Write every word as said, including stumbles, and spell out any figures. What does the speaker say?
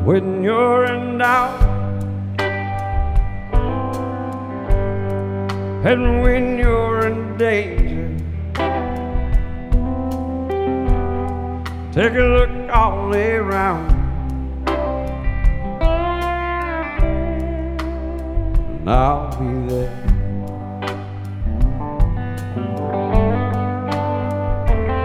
when you're in doubt, and when you're in danger. Take a look all around, and I'll be there.